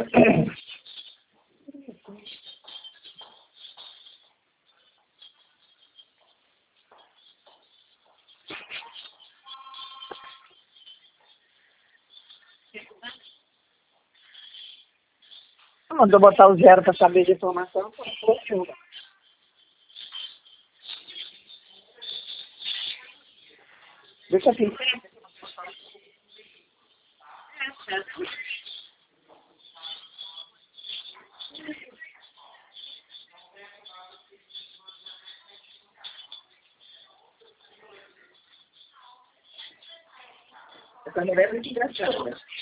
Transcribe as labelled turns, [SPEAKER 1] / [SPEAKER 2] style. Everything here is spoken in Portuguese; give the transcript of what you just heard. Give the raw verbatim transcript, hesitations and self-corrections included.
[SPEAKER 1] Mandou botar o zero para saber de informação. Deixa aqui. Essa mulher é muito engraçada.